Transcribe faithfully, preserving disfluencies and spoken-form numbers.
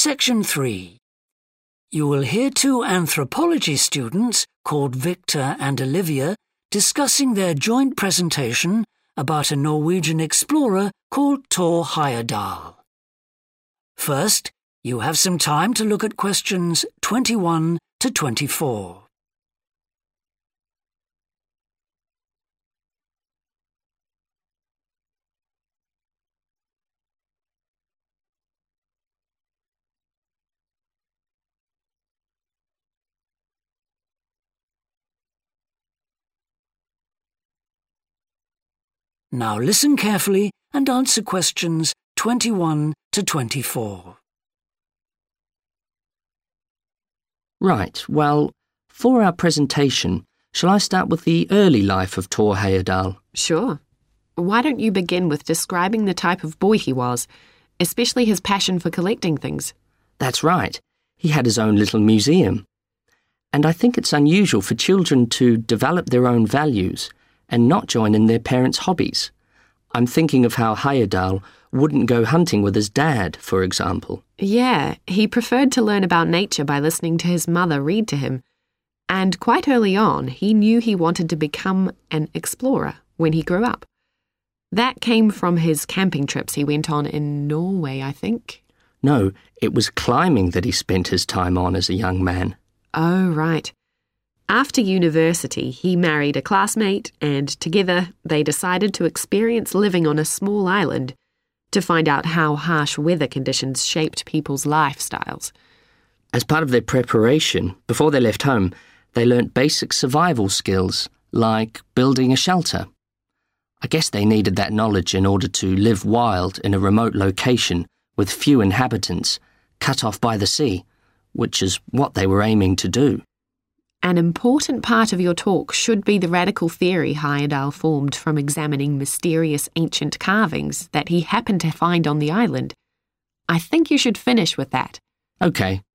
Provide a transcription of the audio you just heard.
Section three. You will hear two anthropology students called Victor and Olivia discussing their joint presentation about a Norwegian explorer called Thor Heyerdahl. First, you have some time to look at questions twenty-one to twenty-four. Now listen carefully and answer questions twenty-one to twenty-four. Right, well, for our presentation, shall I start with the early life of Thor Heyerdahl? Sure. Why don't you begin with describing the type of boy he was, especially his passion for collecting things? That's right. He had his own little museum. And I think it's unusual for children to develop their own values and not join in their parents' hobbies. I'm thinking of how Heyerdahl wouldn't go hunting with his dad, for example. Yeah, he preferred to learn about nature by listening to his mother read to him. And quite early on, he knew he wanted to become an explorer when he grew up. That came from his camping trips he went on in Norway, I think. No, it was climbing that he spent his time on as a young man. Oh, right. After university, he married a classmate, and together they decided to experience living on a small island to find out how harsh weather conditions shaped people's lifestyles. As part of their preparation, before they left home, they learnt basic survival skills, like building a shelter. I guess they needed that knowledge in order to live wild in a remote location with few inhabitants, cut off by the sea, which is what they were aiming to do. An important part of your talk should be the radical theory Heyerdahl formed from examining mysterious ancient carvings that he happened to find on the island. I think you should finish with that. OK.